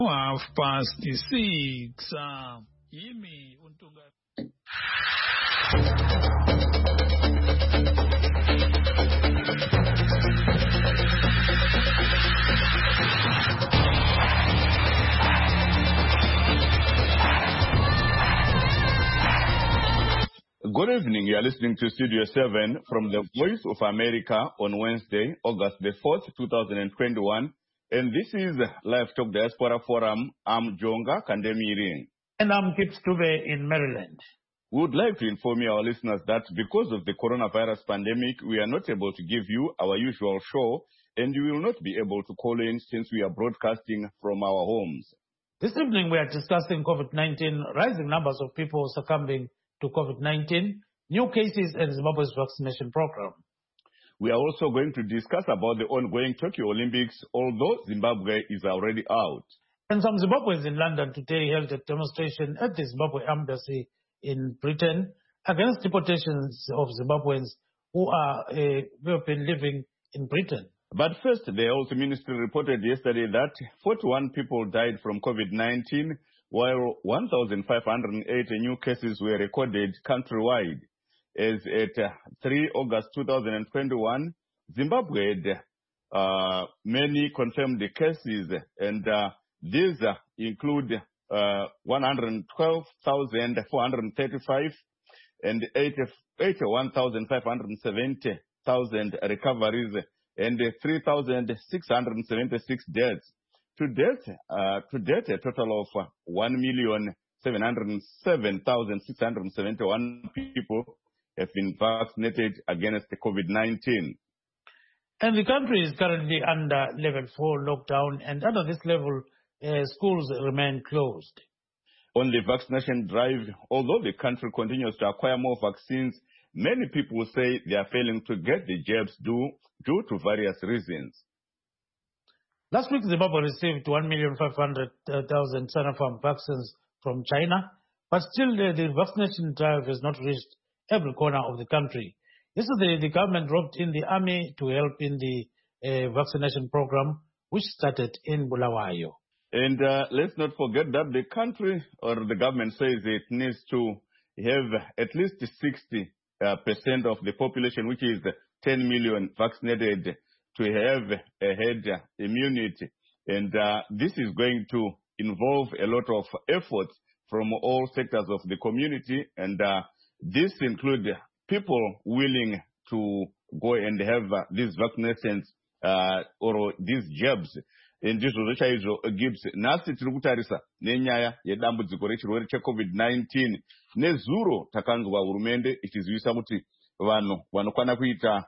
6:30. Yimi Untunga. Good evening. You are listening to Studio 7 from the Voice of America on Wednesday, August the 4th, 2021. And this is Live Talk Diaspora Forum. I'm Jonga Kandemiri. And I'm Kip Stube in Maryland. We would like to inform our listeners that because of the coronavirus pandemic, we are not able to give you our usual show, and you will not be able to call in since we are broadcasting from our homes. This evening we are discussing COVID-19, rising numbers of people succumbing to COVID-19, new cases, and Zimbabwe's vaccination program. We are also going to discuss about the ongoing Tokyo Olympics, although Zimbabwe is already out. And some Zimbabweans in London today held a demonstration at the Zimbabwe Embassy in Britain against deportations of Zimbabweans who have been living in Britain. But first, the Health Ministry reported yesterday that 41 people died from COVID-19, while 1,580 new cases were recorded countrywide. As at 3 August 2021, Zimbabwe had many confirmed cases, and these include 112,435 and 81,570 recoveries and 3,676 deaths. To date, a total of 1,707,671 people have been vaccinated against COVID-19. And the country is currently under level 4 lockdown, and under this level, schools remain closed. On the vaccination drive, although the country continues to acquire more vaccines, many people say they are failing to get the jabs due to various reasons. Last week, Zimbabwe received 1,500,000 Sinopharm vaccines from China, but still the vaccination drive has not reached every corner of the country. Yesterday, the government roped in the army to help in the vaccination program, which started in Bulawayo. And let's not forget that the country or the government says it needs to have at least 60% of the population, which is 10 million vaccinated, to have a herd immunity. And this is going to involve a lot of efforts from all sectors of the community. And this includes people willing to go and have these vaccinations or these jabs. Ndizvo zvechaizvo Gibbs nhasi tiri kutarisa nenyaya yedambudziko rechirwere cheCovid-19. Nezuro takanzwa hurumende ichizivisa kuti vanhu vanokwana kuita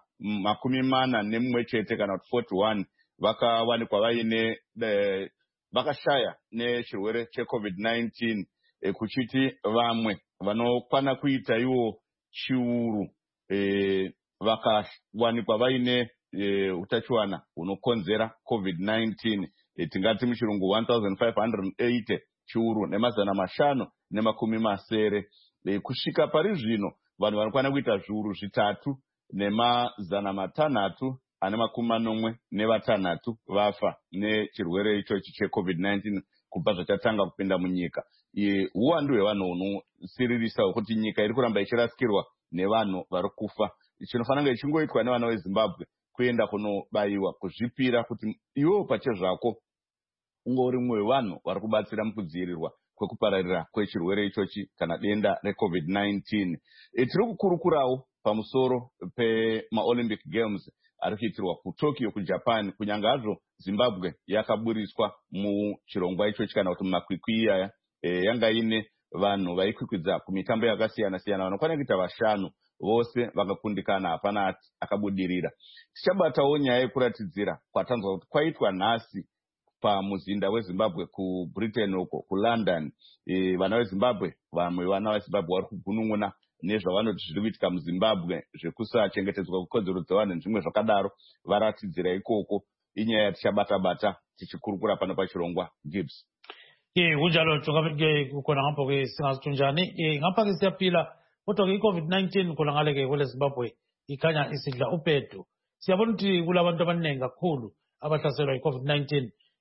41 kana 41 vakawanikwa vaine vakashaya nechirwere cheCovid-19, kuchiti vamwe vanokwana kuita iwo chiuru vakawanikwa vaine utachiwana hunokonzera COVID-19, tingati muchirungu 1,580 chiuru nemazana mashanu nemakumi masere. Kusvika pari zvino vanhu vanokwana kuita zviuru zvitatu nemazana matanhatu ane makumi manomwe nevatanhatu vafa nechirwere ichochi cheCovid-19 kubva zvachatanga kupinda munyika. Uwandu hwevanhu hunosiririsa hwekuti nyika iri kuramba ichirasikirwa nevanhu vari kufa. Chinofanira kunge chingoitwa nevana veZimbabwe kuenda kunobayiwa, kuzvipira kuti iwewo pachezvako ungori mumwe wevanhu vari kubatsira mukudzivirirwa kwekupararira kwechirwere ichochi kana denda reCovid-19. Tiri kukurukurawo pamusoro pemaOlympic Games ari kuitirwa kuTokyo kuJapan, kunyange hazvo Zimbabwe yakaburiswa muchirongwa ichochi kana kuti mumakwikwi iyaya. Yanga ine vanhu vaikwikwidza kumitambo yakasiyana siyana vanokwana kuita 5 vose vakakundikana, hapana akabudirira. Tichabatawo nyaya yekuratidzira kwatanzwa kuti kwaitwa nhasi pamuzinda weZimbabwe kuBritain uko kuLondon. Vana veZimbabwe, vamwe vana veZimbabwe vari kugunun'una nezvavanoti zviri kuitika muZimbabwe zvekusachengetedzwa kwekodzero dzevanhu nezvimwe zvakadaro, varatidzira ikoko. Inyaya yatichabata tichikurukura pano pachirongwa Gibbs. Kunjalo kukona ngapho ke singazitunjani ngapha ke siyaphila, kodwa ke iCovid-19 khona ngale ke kwele Zimbabwe ikhanya isidla uphetho. Siyabona ukuthi kulabantu abaningi kakhulu abahlaselwa iCovid-19,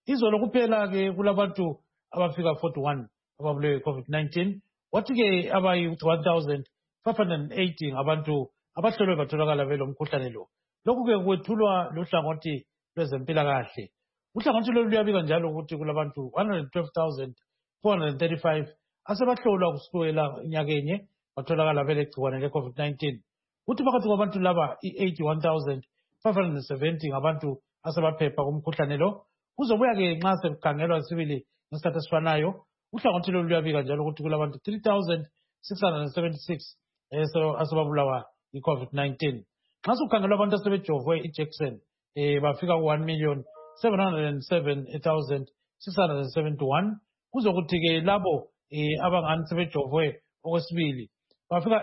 izolo kuphela ke kulabantu abafika 41 ababulewe COVID-19 wathi-ke abayi-1580 ngabantu abahlolwe batholakala belo mkhuhlane lo. Lokhu-ke kwethulwa luhlangothi lwezempilakahle. Uhlangothi lolu luyabika njalo ukuthi kulabantu 112,435 asebahlolwa kusukela nyakenye batholakala belegciwane le-COVID-19. Kuthi phakathi kwabantu laba i-81,570 ngabantu asebaphepha kumkhuhlane lo. Kuzobuya-ke nxa sekukhangelwa sibili ngesikhathi esifanayo uhlangothi lolu luyabika njalo ukuthi kulabantu 3,676 asebabulawa yi-COVID-19. Nxa sekukhangelwa abantu asebejovwe ijekiseni bafika ku1,707,671. Kuzokuthi-ke labo abangani sebejovwe okwesibili bafika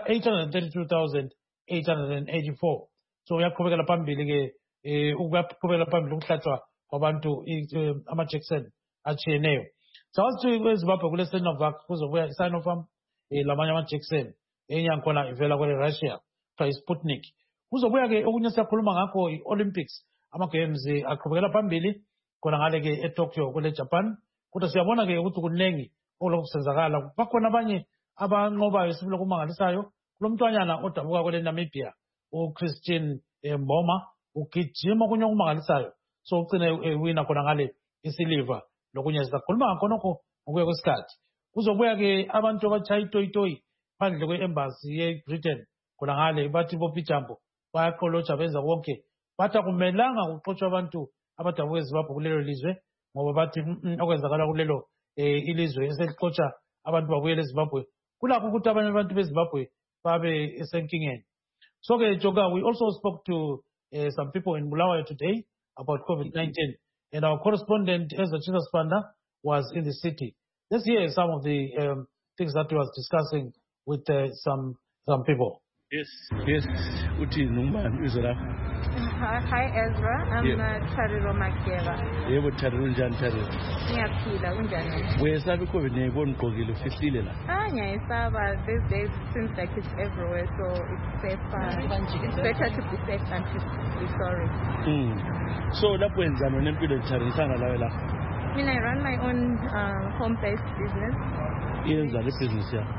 832,884. So uyaqhubekela phambili-ke ukuyaqhubekela phambili ukuhlatshwa kwabantu amajekiseni atshiyeneyo. Sawathi kweZimbabwe kule Sinovac kuzobuya iSinopharm lamanye amajekiseni enye yakhona ivela kwele Russia kuthiwa iSputnik. Kuzobuya-ke okunye siyakhuluma ngakho i-Olympics ama-games aqhubekela phambili khona ngale-ke eTokyo kule Japan. Kodwa siyabona-ke ukuthi kuningi okulokusenzakala. Bakhona abanye abanqobayo sibile kumangalisayo kulomntwanyana odabuka kwele Namibia uChristian Mboma ugijima okunye okumangalisayo so ugcine wina khona ngale isiliva lokunye sizakhuluma ngakhonokho ngokuya kwesikhathi. Kuzobuya-ke abantu abatshaya itoyitoyi phandle kwe-embassy ye-Britain khona ngale bathi bopijambo bayaqolotsha benza konke bathi akumelanga kuxotshwe abantu abadabuka eZimbabwe kulelo lizwe ngoba bathi okwenzakala kulelo ilizwe eselixotsha abantu babuyele eZimbabwe kulakho ukuthi abanye abantu beZimbabwe babe esenkingeni. So-ke Joka, we also spoke to some people in Bulawayo today about COVID-19 and our correspondent Ezra Chisaspanda was in the city. Let's hear some of the things that he was discussing with some people. Yes. Uthi nungubani izolo? Hi Ezra, I'm Tariro Makeba. Yebo Tariro, unjani Tariro? Ngiyaphila, unjani? Wesaba iCovid nayibona ugqokile ufihlile la. Ngiyayisaba. These days seems like it's everywhere, so it's safer. It's better to be safe than to be sorry. So lapho wenzani wena empilweni Tariro sana lawe la? I run my own home-based business. Yenza le business ya?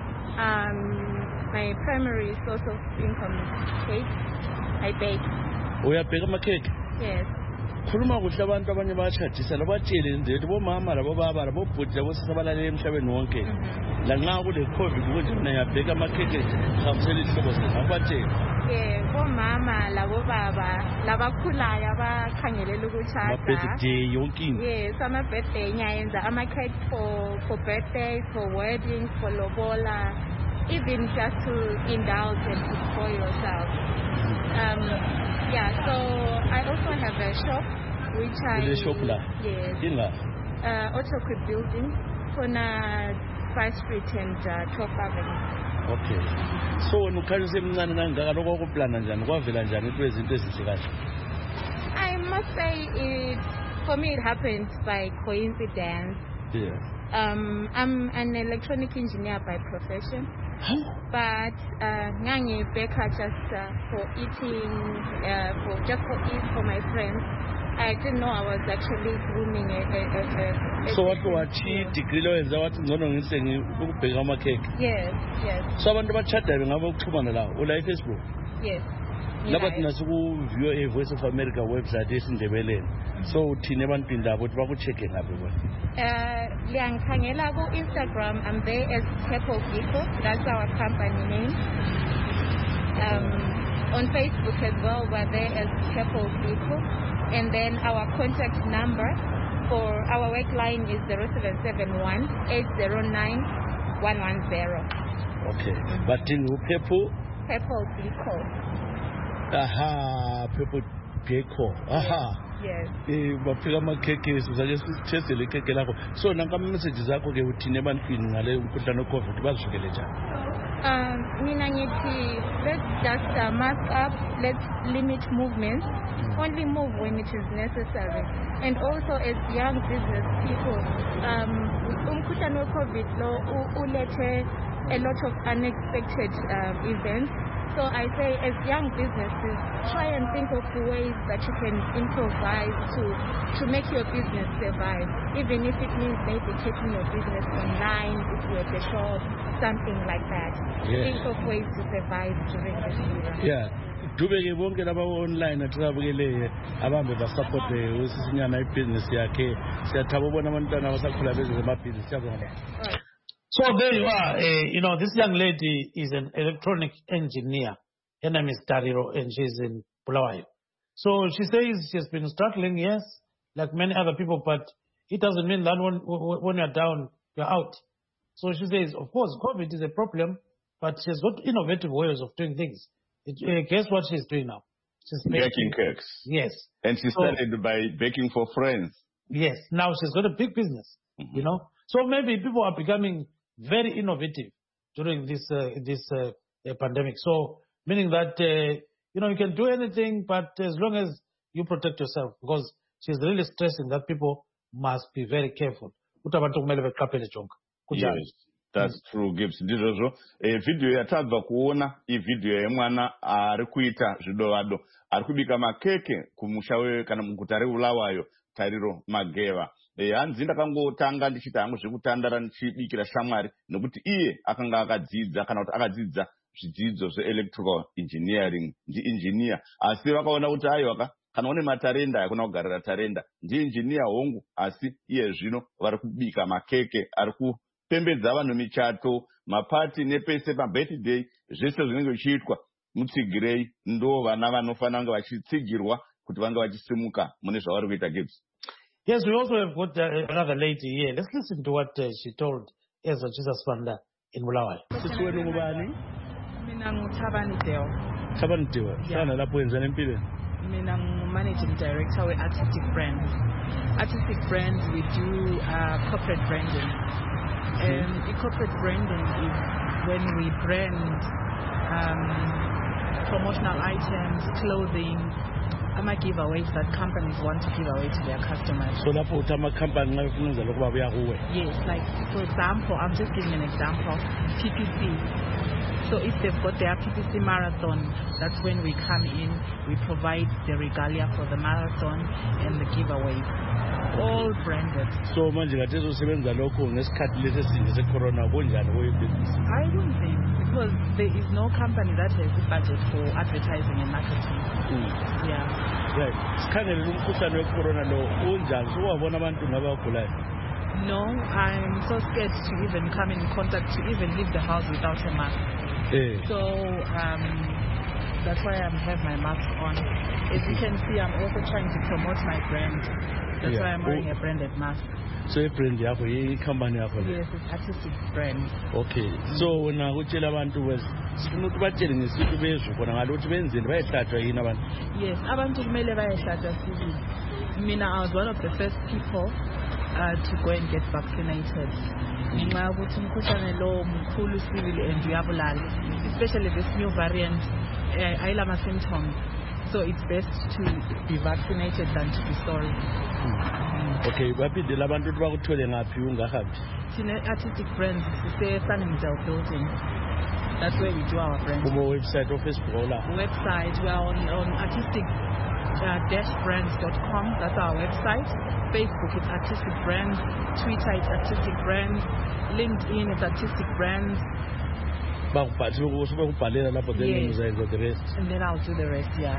My primary source of income is cake. I bake. Uyabheka ama-cake? Yes. Khuluma kuhle abantu abanye bayashadisa labatshele nje bomama labobaba labobhuti labosisi abalalele emhlabeni wonke. La nxa kule COVID kunje mina ngiyabheka ama-cake ngihambisela isihlobo senu abatshele. Bomama labobaba labakhulayo abakhangelela ukushada. Ama-birthday yonke into. Yes, ama-birthday ngiyayenza ama-cake for birthdays, for weddings, for lobola, even just to indulge and to spoil yourself. So I also have a shop which Ile shop la? Yes. Inga? Autocrip building, Kona 5th Street and 12th Avenue. Okay. So nukhanya semncane kangaka lokho kuplana njani kwavela njani into ezinto ezihle kahle? I must say for me it happened by coincidence. Yeah. I'm an electronic engineer by profession. But ngangi baker just for eating, for my friends. I didn't know I was actually grooming a So what degree lo yenza wathi ngcono ngisengi ukubheka ama-cake? Yes. So abantu abachadayo ngabe ukuxhumana lawo ula Facebook? Yes. Labathi nasuku-view a-Voice of America website esindebeleni. So uthini ebantwini labo ukuthi baku-check-e ngaphi bona? Liyangikhangela ku-Instagram. I'm there as Purple Geeko. That's our company name. On Facebook as well, we're there as Purple Geeko. And then our contact number for our work line is 0771 809 110. Okay. But in Purple Geeko. Aha, Purple Geeko. Aha. Yes. Baphika ama-cake sizake sithestele ikheke lakho. So nanka-messages akho ke uthini ebantwini ngale umkhuhlane we-COVID bazivikele njani? Mina ngithi let's just mask up, let's limit movements. Only move when it is necessary. And also as young business people, umkhuhlane we-COVID lo ulethe a lot of unexpected events. So I say, as young businesses, try and think of ways that you can improvise to make your business survive, even if it means maybe taking your business online, if you're at the shop, something like that. Yeah. Think of ways to survive during this era. Yeah. Dubeke bonke laba online atrabukele abambe basupport usisinyana ibusiness yakhe siyathaba ubona abantwana abasakhula benze amabhizinisi siyabonga. So there you are. This young lady is an electronic engineer. Her name is Tariro, and she's in Bulawayo. So she says she's been struggling, yes, like many other people, but it doesn't mean that when you're down, you're out. So she says, of course, COVID is a problem, but she's got innovative ways of doing things. Guess what she's doing now? She's baking cakes. Yes. And she started by baking for friends. Yes. Now she's got a big business, So maybe people are becoming very innovative during this pandemic. So meaning that, you can do anything, but as long as you protect yourself, because she's really stressing that people must be very careful. Yes, that's true, Gibbs. Ndizvozvo video yatabva kuona ividhio yemwana ari kuita zvidovado, ari kubika makeke kumusha kana muguta reBulawayo, Tariro Mageva. Hanzi ndakangotanga ndichiti hangu zvekutandara ndichibikira shamwari nokuti iye akanga akadzidza kana kuti akadzidza zvidzidzo zveelectrical engineering, ndi-engineer, asi vakaona kuti aiwa kana une matarenda akuna kugarira tarenda, ndi-engineer hongu, asi iye zvino vari kubika makeke, ari kupembedza vanhu michato, mapati nepese pabirthday, zvese zvinenge zvichiitwa mutsigirei, ndo vana vanofanira kunge vachitsigirwa kuti vange vachisimuka mune zvavari kuita. Gibbs. Yes, we also have got another lady here. Let's listen to what she told Ezra Jesus Fanda in Bulawayo. Sisiwenu ngubani? Mina nguThabani Deo. Thabani Deo. Sana lapho wenzani empilweni? Mina ngu-managing director we-Artistic Brands. Artistic Brands, we do corporate branding. Corporate branding is when we brand promotional items, clothing, giveaways that companies want to give away to their customers. So lapho uthi ama-company nxa befuna ukwenza lokho babuya kuwe? Yes, like for example, I'm just giving an example, PPC. So if they've got their PPC marathon, that's when we come in, we provide the regalia for the marathon and the giveaways. All branded. So manje kade uzosebenza lokho ngesikhathi lesi esinje se-corona kunjani business? I don't think, because there is no company that has the budget for advertising and marketing. Yeah. Right. Sikhangele umkhuhlane we-corona lo unjani? Suwabona abantu ngabagulayo? No, I'm so scared to even come in contact, to even leave the house without a mask. So that's why I have my mask on. As you can see, I'm also trying to promote my brand. That's why I'm wearing a branded mask. So brand yakho company yakho? Yes, it's Artistic Brand. Okay. So wena utshela abantu sifuna ukuthi batshele ngesiqu bezwe khona ngalo ukuthi benzeni bayehlatshwa yini abantu? Yes, abantu kumele bayehlatshwa sibili. Mina, I was one of the first people to go and get vaccinated. Ngenxa yokuthi umkhuhlane lo mkhulu sibili and uyabulala, especially this new variant, ayilama symptoms. So it's best to be vaccinated than to be sorry. Okay, baphindela abantu ukuthi bakuthole ngaphi ungahambi? Thina Artistic Brands sise-Sunningdale building. That's where we do our brand. Kuma website or Facebook or website, we are on artistic-brands.com. That's our website. Facebook, it's Artistic Brands. Twitter, it's Artistic Brands. LinkedIn, it's Artistic Brands. Yes. And then I'll do the rest, yeah.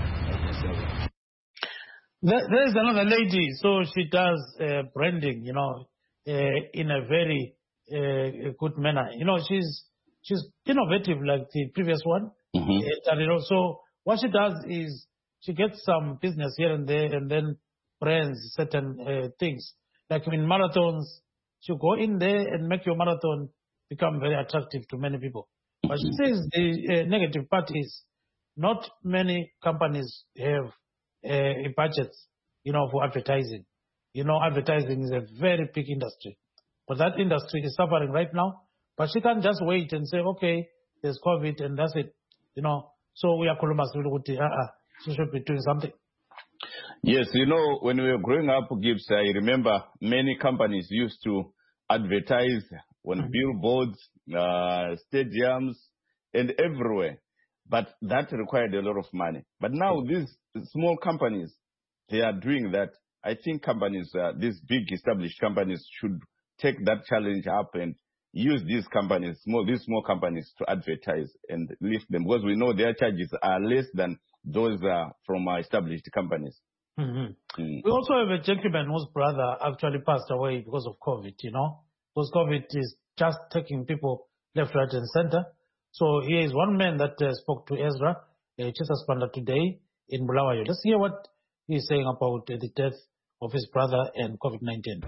There's another lady, so she does branding, in a very good manner. She's innovative like the previous one. So what she does is she gets some business here and there and then brands certain things. Like in marathons, she'll go in there and make your marathon become very attractive to many people. But she says the negative part is not many companies have budgets, for advertising. Advertising is a very big industry. But that industry is suffering right now. But she can't just wait and say, okay, there's COVID and that's it. So we are she should be doing something. Yes, when we were growing up, Gibbs, I remember many companies used to advertise on billboards, stadiums, and everywhere. But that required a lot of money. But now these small companies, they are doing that. I think companies, these big established companies, should take that challenge up and use these companies, these small companies, to advertise and lift them, because we know their charges are less than those from established companies. Mm-hmm. We also have a gentleman whose brother actually passed away because of COVID, because COVID is just taking people left, right, and center. So here is one man that spoke to Ezra Chisaspanda today in Bulawayo. Let's hear what he's saying about the death of his brother and COVID-19.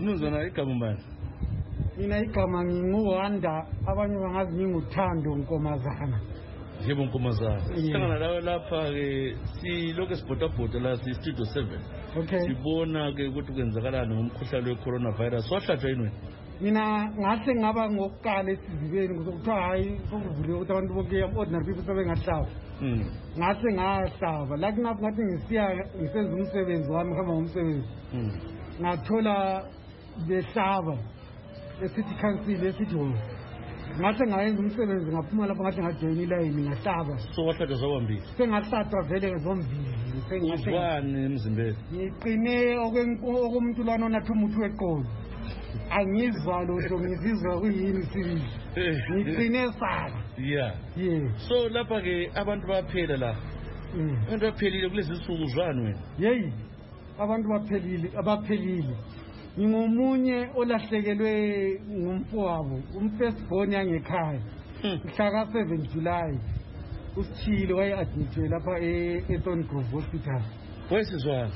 Mina igama nginguwanda abanye bangazi nginguthando Nkomazana. Yebo Nkomazana. Sihlangana lawe lapha ke silokho sibhodabhoda la si-Studio 7. Okay. Sibona ke ukuthi kwenzakalani ngomkhuhlane we-coronavirus. Wahlatshwa yini wena? Mina ngahle ngaba ngokuqala esizibeni kuthiwa hayi sokuvuliwe ukuthi abantu bonke ordinary people sebengahlaba. Ngahle ngahlaba la kunapho ngathi ngisenza umsebenzi wami ngihamba ngomsebenzi. Ngathola behlaba esithi council esithi ho. Ngahle ngayenza umsebenzi ngaphuma lapho ngathi ngajoyina ilayini ngahlaba. So wahlatshwa zombili. Sengahlatshwa vele zombili. Sengahlatshwa emzimbeni. Ngiqine okomuntu lwana onathi umuthi weqolo. Angizwa lutho ngizizwa kuyini sibili. Ngiqine sala. Yeah. So lapha ke abantu baphela la. Abantu baphelile kulezi insuku uzwani wena? Yeyi. Abantu abaphelile. Ngingomunye olahlekelwe ngumfowabo, umfirstborn yangekhaya. Mhla ka 7 July. Usithile waye-admitwe lapha eThorn Grove Hospital. Wesizwana?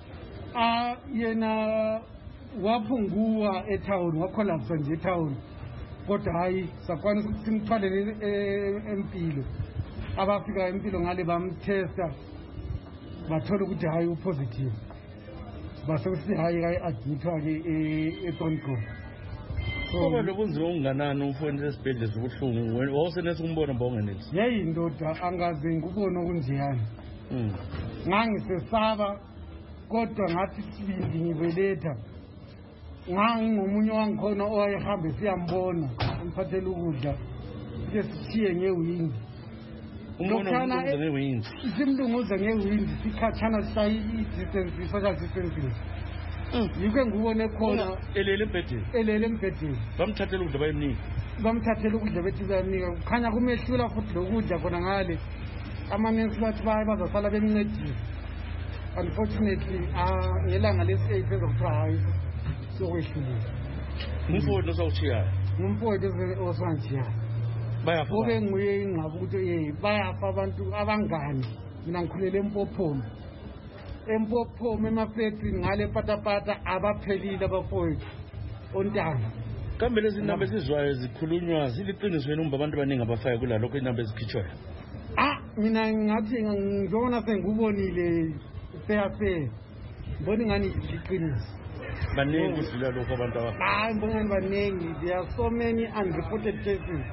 Yena waphunguwa etown, wakolapsa nje etown. Kodwa hayi sakwanisa ukuthi simthwalele empilo. Abafika empilo ngale bamtesta. Bathola ukuthi hayi upositive. Basekuthi hayi admithwa ke eThorn Grove. Kuba lobunzima unganani umfowenu esibhedlela sobuhlungu wena wawusenesa ukumbona mbongenelisi. Yeyi ndoda angaze ngikubona okunjeyana. Ngangisesaba kodwa ngathi sibindi ngibeletha. Ngomunye wangikhona owayehambe siyambona umphathela ukudla ke sithiye ngewindi. Umbona ngewindi. Simlunguza ngewindi sikhathana sayi distance social distancing. Yike ngubone khona elele embhedeni. Bamthathela ukudla bayemnika. Bamthathela ukudla bethi bayemnika. Kukhanya kumehlula futhi lokudla khona ngale. Amanensi bathi bazasala bemncedisa. Unfortunately, ngelanga lesi-8 ezokuthiwa hayi sokwehlulile. Umfowethu osawuchiyayo. Umfowethu osanjiyayo. Bayafa. Kube nguye ingqaba ukuthi bayafa abantu abangani. Mina ngikhulele eMpophoma. EMpophoma emafactory ngale patapata abaphelile abafowethu. Ontanga. Kambe lezi zinamba ezizwayo zikhulunywa ziliqiniso wena umba abantu abaningi abafaya kula lokho inamba ezikhitshwayo. Mina ngathi ngizona sengubonile fair. Mbona ngani liqiniso. Baningi kudlula lokho abantu abafa. Hayi mbona baningi. There are so many unreported cases.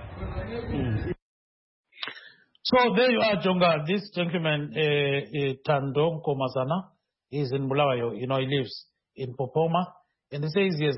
So there you are, Jonga. This gentleman, Thando Nkomazana, is in Bulawayo. He lives in Popoma. And he says he has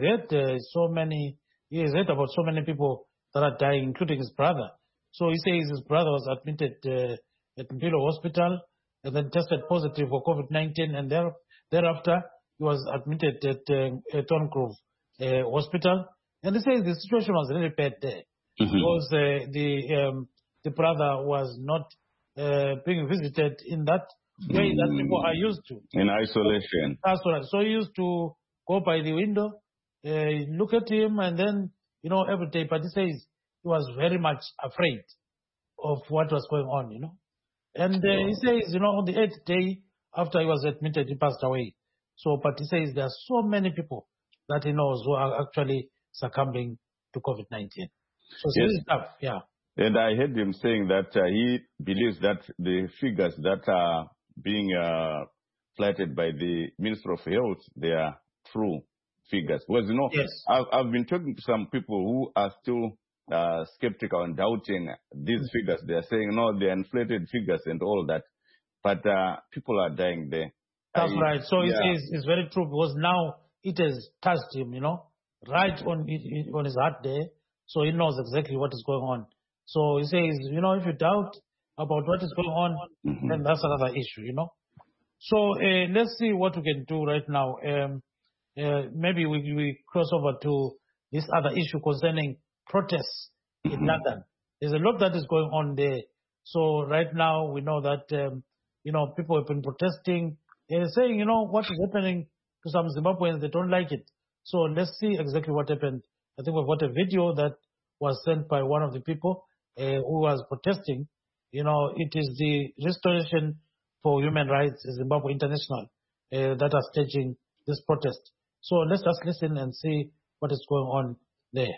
heard about so many people that are dying, including his brother. So he says his brother was admitted at Mpilo Hospital and then tested positive for COVID-19. And thereafter, he was admitted at Thorn Grove Hospital. And he says the situation was really bad there because the brother was not being visited in that way that people are used to. In isolation. That's right. So he used to go by the window, look at him, and then, every day. But he says he was very much afraid of what was going on, And he says, on the 8th day after he was admitted, he passed away. So, but he says there are so many people that he knows who are actually succumbing to COVID-19. So Yes. it's tough, yeah. And I heard him saying that he believes that the figures that are being flattered by the Minister of Health, they are true figures. Because, Yes. I've been talking to some people who are still skeptical and doubting these figures. They are saying, no, they're inflated figures and all that. But people are dying there. That's right. So he says it's very true because now it has touched him, right on his heart there. So he knows exactly what is going on. So he says, if you doubt, about what is going on, then that's another issue, So let's see what we can do right now. Maybe we cross over to this other issue concerning protests in London. There's a lot that is going on there. So right now we know that, people have been protesting. They're saying, what is happening to some Zimbabweans, they don't like it. So let's see exactly what happened. I think we've got a video that was sent by one of the people who was protesting. It is the Restoration for Human Rights, Zimbabwe International, that are staging this protest. So let's just listen and see what is going on there.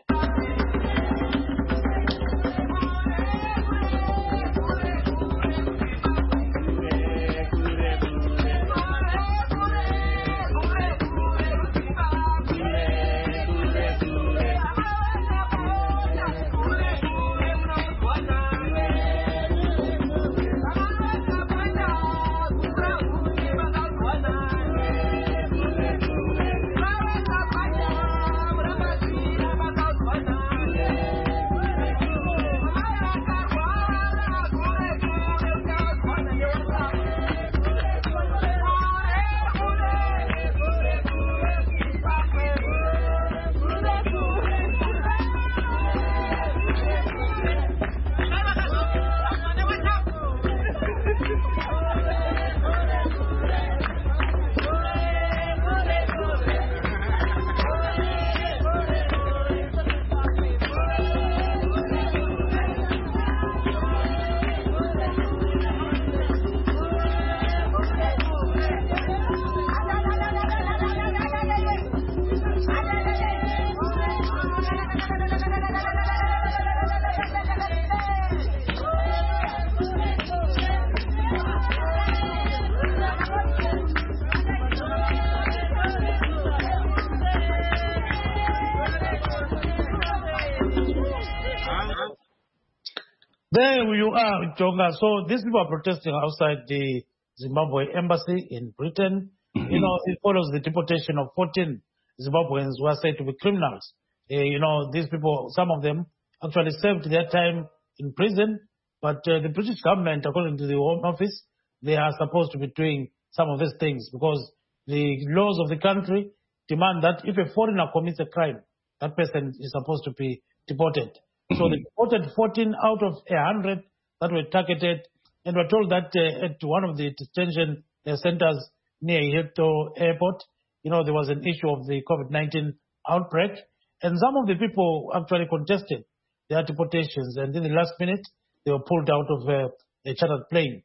There you are, Jonga. So these people are protesting outside the Zimbabwe embassy in Britain. It follows the deportation of 14 Zimbabweans who are said to be criminals. These people, some of them actually served their time in prison, but the British government, according to the Home Office, they are supposed to be doing some of these things because the laws of the country demand that if a foreigner commits a crime, that person is supposed to be deported. So they deported 14 out of 100 that were targeted, and were told that at one of the detention centers near Heathrow Airport, there was an issue of the COVID-19 outbreak, and some of the people actually contested their deportations, and in the last minute, they were pulled out of a chartered plane.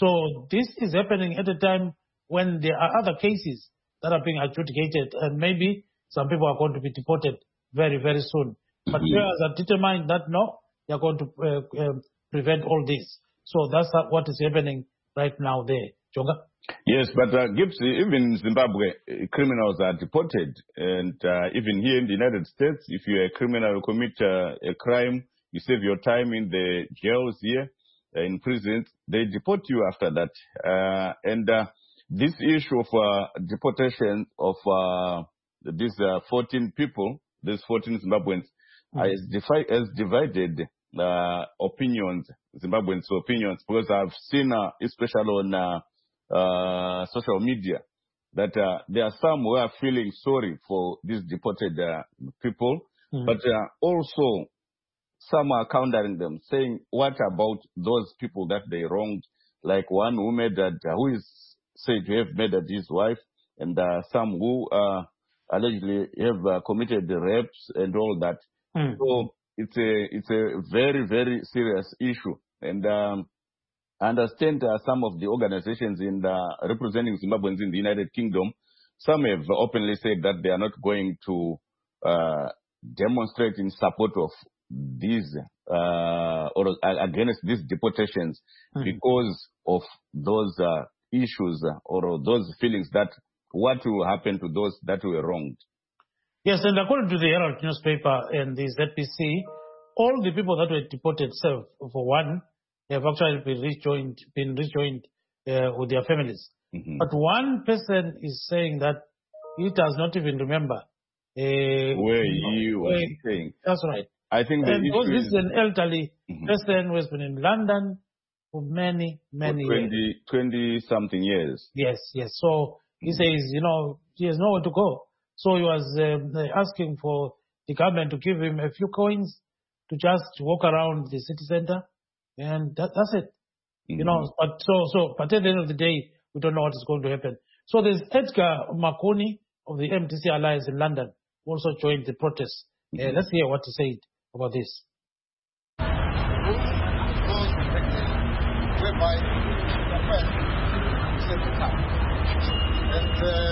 So this is happening at a time when there are other cases that are being adjudicated, and maybe some people are going to be deported very, very soon. But lawyers are determined that no, they are going to prevent all this. So that's what is happening right now there. Jonga? Yes, but Gibbs, even in Zimbabwe, criminals are deported. And even here in the United States, if you're a criminal, you commit a crime, you serve your time in the jails here, in prisons, they deport you after that. This issue of deportation of these 14 people, these 14 Zimbabweans, has divided opinions, Zimbabweans' opinions, because I've seen, especially on social media, that there are some who are feeling sorry for these deported people, but also some are countering them, saying, what about those people that they wronged? Like one who who is said to have murdered his wife, and some who allegedly have committed the rapes and all that. So it's a very, very serious issue. And I understand some of the organizations representing Zimbabweans in the United Kingdom, some have openly said that they are not going to demonstrate in support of these or against these deportations because of those issues or those feelings that what will happen to those that were wronged. Yes, and according to the Herald newspaper and the ZPC, all the people that were deported, for one, have actually been rejoined with their families. But one person is saying that he does not even remember where he was staying. That's right. I think this is an elderly person who has been in London for many For years. 20-something years. Yes. So he says, he has nowhere to go. So he was asking for the government to give him a few coins to just walk around the city center, and that's it. But at the end of the day, we don't know what is going to happen. So there's Edgar Makuni of the MTC Alliance in London who also joined the protest. Let's hear what he said about this. Whereby the first set the time. And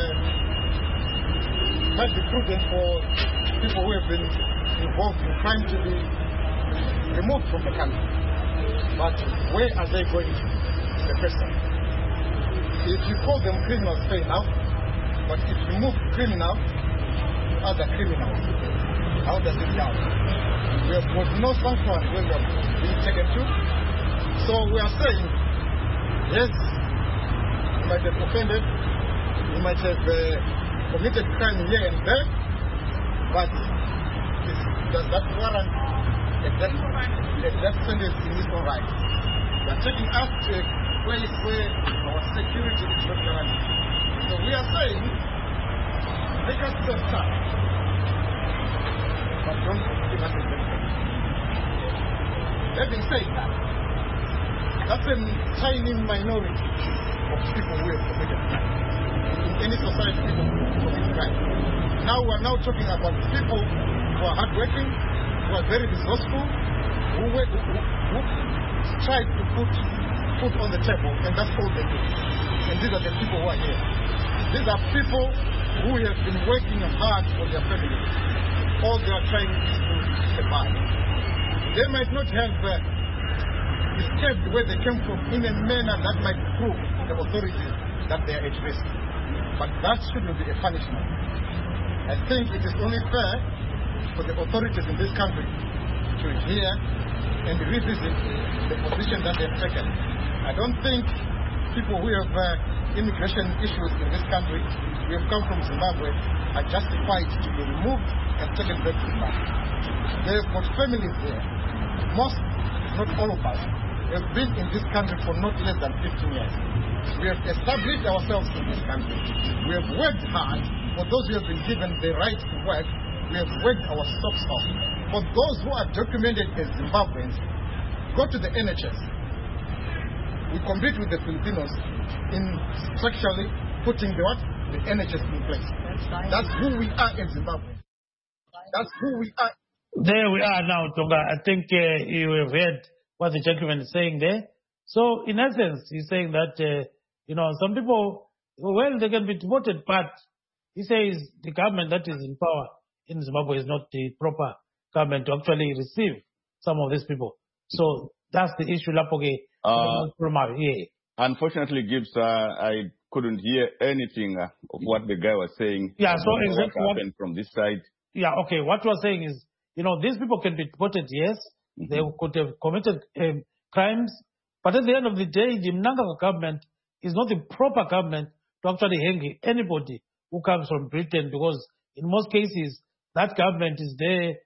might be prudent for people who have been involved in crime to be removed from the country. But where are they going the first time? If you call them criminals, fair enough. But if you move criminal to other criminals, how does it sound? We have got no sanctuary where we are being taken to. So we are saying, yes, you might have offended, you might have committed crime here and there, but does that warrant a death sentence in its own right? They are taking us to a place where our security is not guaranteed. So we are saying, make us step back, but don't give us a death sentence. Having said that, that's a tiny minority of people who have committed crime. In any society, people commit crime. Now we are talking about people who are hardworking, who are very resourceful, who try to put food on the table, and that's all they do. And these are the people who are here. These are people who have been working hard for their families. All they are trying is to survive. They might not have escaped where they came from in a manner that might prove to the authorities that they are at risk. But that shouldn't be a punishment. I think it is only fair for the authorities in this country to hear and revisit the position that they have taken. I don't think people who have immigration issues in this country, who have come from Zimbabwe, are justified to be removed and taken back to Zimbabwe. They have got families there. Most, not all of us, have been in this country for not less than 15 years. We have established ourselves in this country. We have worked hard. For those who have been given the right to work, we have worked our socks off. For those who are documented as Zimbabweans, go to the NHS. We compete with the Filipinos in structurally putting the NHS in place. That's who we are in Zimbabwe. That's who we are. There we are now, Tonga. I think you have heard what the gentleman is saying there. So, in essence, he's saying that, some people, they can be deported, but he says the government that is in power in Zimbabwe is not the proper government to actually receive some of these people. So, that's the issue, Lapoge. Unfortunately, Gibbs, I couldn't hear anything of what the guy was saying. Yeah, so exactly what happened from this side. Yeah, okay. What you are saying is, these people can be deported, yes. Mm-hmm. They could have committed crimes. But at the end of the day, the Mnangagwa government is not the proper government to actually hang anybody who comes from Britain, because in most cases, that government is there,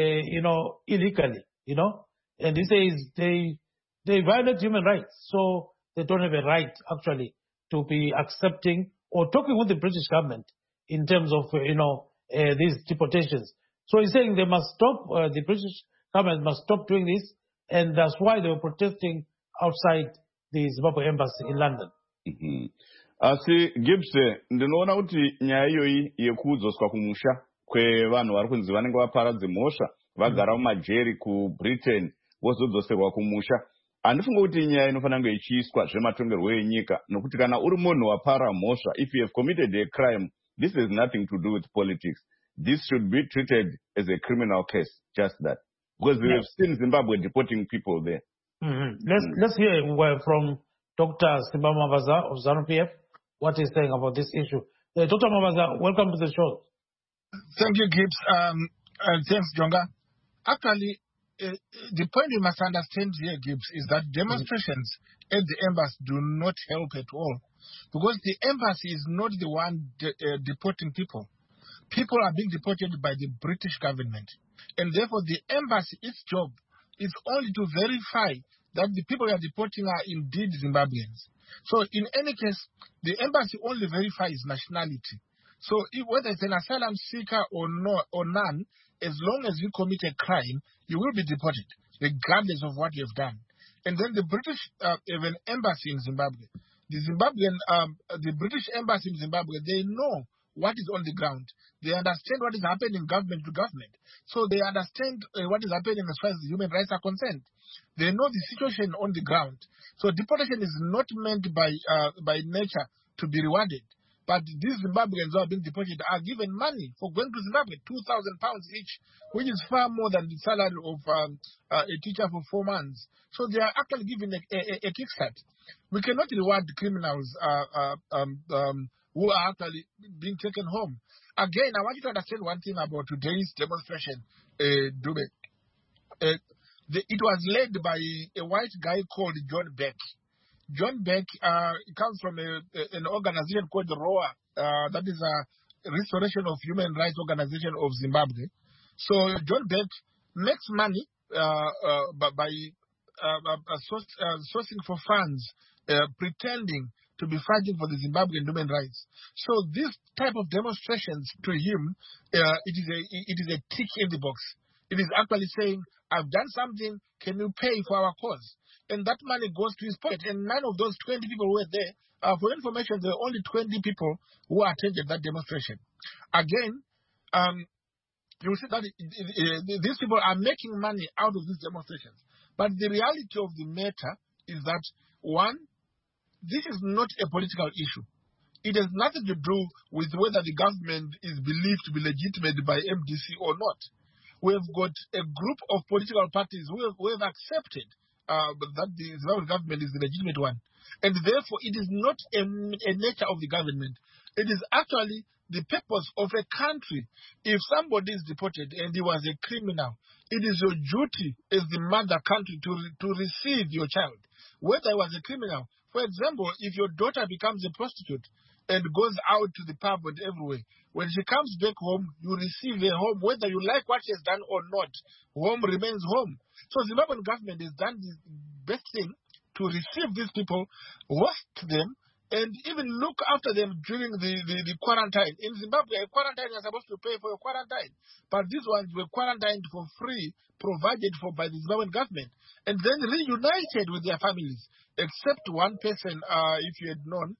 illegally, And he says they violate human rights. So they don't have a right, actually, to be accepting or talking with the British government in terms of, these deportations. So he's saying they must stop, the British government must stop doing this, and that's why they were protesting outside the Zimbabwe embassy in London. Mm-hmm. Asi Gibbs, ndinoona kuti nyaya iyoyi yekudzoswa kumusha kwevanhu vari kunzi vanenge vaparadza mhosva vagara mumajeri kuBritain vozodzoserwa kumusha. Handifunga kuti nyaya inofanira kunge ichiiswa zvematongerwo enyika, nokuti kana uri munhu wapara mhosva, if you have committed a crime, this has nothing to do with politics. This should be treated as a criminal case, just that. Because we have seen Zimbabwe deporting people there. Mm-hmm. Let's hear from Dr. Simba Mavaza of ZANU-PF what he's saying about this issue. Dr. Mavaza, welcome to the show. Thank you, Gibbs. Thanks, Jonga. Actually, the point you must understand here, Gibbs, is that demonstrations at the embassy do not help at all. Because the embassy is not the one deporting people. People are being deported by the British government. And therefore, the embassy, its job is only to verify that the people we are deporting are indeed Zimbabweans. So in any case, the embassy only verifies nationality. So whether it's an asylum seeker or none, as long as you commit a crime, you will be deported, regardless of what you've done. And then the British have an embassy in Zimbabwe. The British embassy in Zimbabwe, they know what is on the ground. They understand what is happening government to government. So they understand what is happening as far as human rights are concerned. They know the situation on the ground. So deportation is not meant by nature to be rewarded. But these Zimbabweans who are being deported are given money for going to Zimbabwe, £2,000 each, which is far more than the salary of a teacher for 4 months. So they are actually given a kickstart. We cannot reward criminals who are actually being taken home. Again, I want you to understand one thing about today's demonstration, Dube. It was led by a white guy called John Beck. John Beck comes from an organization called ROA, that is a Restoration of Human Rights Organization of Zimbabwe. So John Beck makes money by sourcing for funds, pretending to be fighting for the Zimbabwean human rights. So this type of demonstrations to him, it is a tick in the box. It is actually saying, I've done something, can you pay for our cause? And that money goes to his pocket. And none of those 20 people who were there, for information, there were only 20 people who attended that demonstration. Again, you will see that these people are making money out of these demonstrations. But the reality of the matter is that, one, this is not a political issue. It has nothing to do with whether the government is believed to be legitimate by MDC or not. We have got a group of political parties who have accepted that the Zimbabwean government is the legitimate one. And therefore, it is not a nature of the government. It is actually the purpose of a country. If somebody is deported and he was a criminal, it is your duty as the mother country to receive your child, whether he was a criminal. For example, if your daughter becomes a prostitute and goes out to the pub and everywhere, when she comes back home, you receive her home, whether you like what she has done or not. Home remains home. So the Zimbabwean government has done the best thing to receive these people, host them, and even look after them during the quarantine. In Zimbabwe, a quarantine is supposed to pay for a quarantine, but these ones were quarantined for free, provided for by the Zimbabwean government, and then reunited with their families, except one person, if you had known,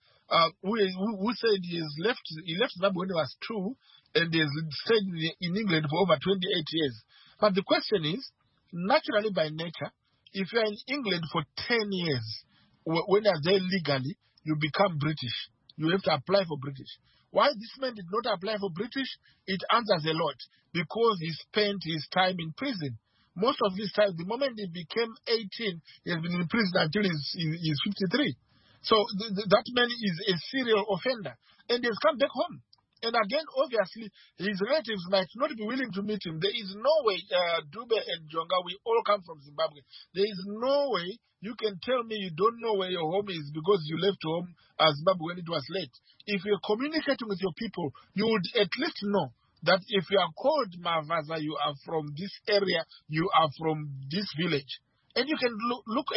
who said he left Zimbabwe when he was 2, and he has stayed in England for over 28 years. But the question is, naturally by nature, if you are in England for 10 years, when you are there legally, you become British. You have to apply for British. Why this man did not apply for British? It answers a lot. Because he spent his time in prison. Most of his time, the moment he became 18, he has been in prison until he's 53. So that man is a serial offender. And he has come back home. And again, obviously, his relatives might not be willing to meet him. There is no way, Dube and Jonga, we all come from Zimbabwe. There is no way you can tell me you don't know where your home is because you left home Zimbabwe when it was late. If you're communicating with your people, you would at least know that if you are called Mavaza, you are from this area, you are from this village. And you can look